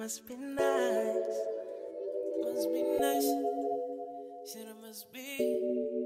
must be nice. Must be nice. Said it must be.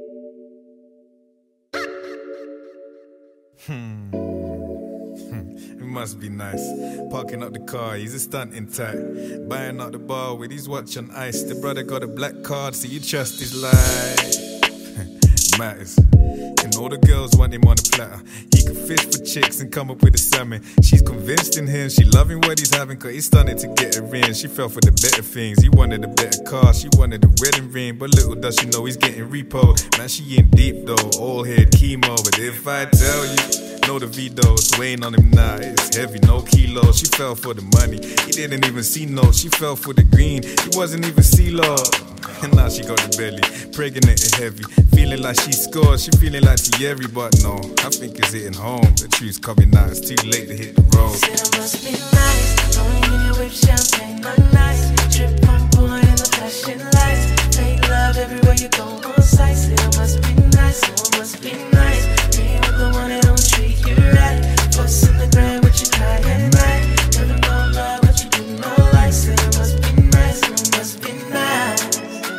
It must be nice. Parking up the car, he's a stunt in tight. Buying out the bar with his watch on ice. The brother got a black card, so you trust his life. Matters. And all the girls want him on a platter. He can fish for chicks and come up with a salmon. She's convinced in him, she loving what he's having, cause he's starting to get her in. She fell for the better things, he wanted a better car, she wanted a wedding ring. But little does she know he's getting repo. Man, she in deep though, all head chemo. But if I tell you, know the V-Dos weighing on him now, it's heavy, no kilos. She fell for the money, he didn't even see no. She fell for the green, he wasn't even CeeLo. And now she got the belly, pregnant and heavy, feeling like she scored, she feeling like Thierry. But no, I think it's hitting home, the truth's coming out, it's too late to hit the road. Said it must be nice, going in here with champagne on nice. Trip on board in the flashing lights, fake love everywhere you go on sight. Said it must be nice, it must be nice, being with the one that don't treat you right. Fuss in the ground with you cry at night, never know love what you do, no like. Said it must be nice, it must be nice.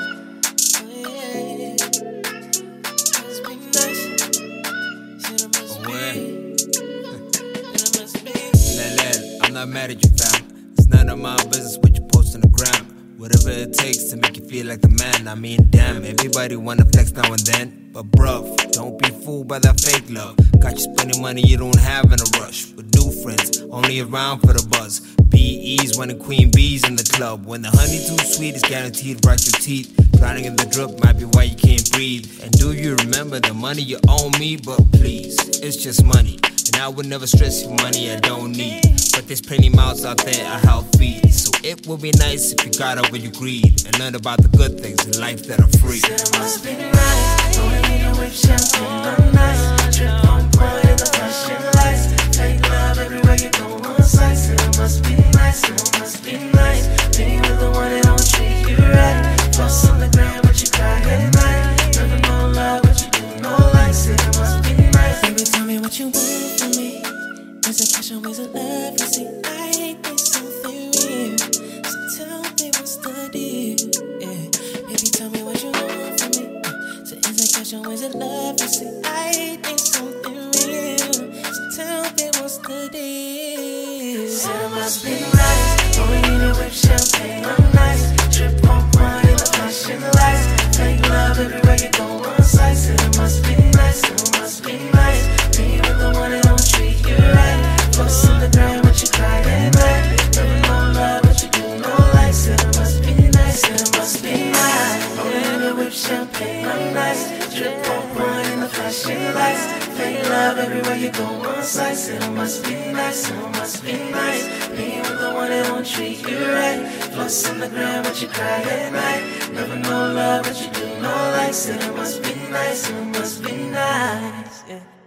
I'm not mad at you, fam. It's none of my business what you post on the gram. Whatever it takes to make you feel like the man. I mean, damn, everybody wanna flex now and then. But bruv, don't be fooled by that fake love. Got you spending money you don't have in a rush. With new friends, only around for the buzz. BE's winning queen bees in the club. When the honey too sweet, it's guaranteed to bright your teeth. Drowning in the drip might be why you can't breathe. And do you remember the money you owe me? But please, it's just money. And I would never stress you money I don't need. But there's plenty mouths out there I help feed. So it would be nice if you got over your greed and learn about the good things in life that are free. Said it must be nice, going in here with champagne on nice. Trip on point in the flashing lights, fake love everywhere you go on sight. Said it must be nice, it must be nice, being with the one that don't treat you right. Fuss on the ground but you cry at night, never know love what you do, no like. Said it must be nice. Baby, tell me what you want from me. Is it cash or is it love? You see, I need something real, so tell me what's the deal. Yeah, baby, tell me what you want from me. So is it cash or is it love? You see, I need something real, so tell me what's the deal. Said it must be nice, going in here with champagne on nice. Trip on point in the flashing lights, fake love everywhere you go on sight. Said it must be nice, it must be nice, being with the one that don't treat you right. Fuss on the ground but you cry at night, never know love what you do, no like. Said it must be nice, said it must be nice, going in here with champagne on nice. Trip on point in the flashing lights, fake love everywhere you go on sight. Said it must be nice, it must be nice, being with the one that don't treat you right. Fuss on the ground but you cry at night, never know love what you do, no like. Said it must be nice, it must be nice, yeah.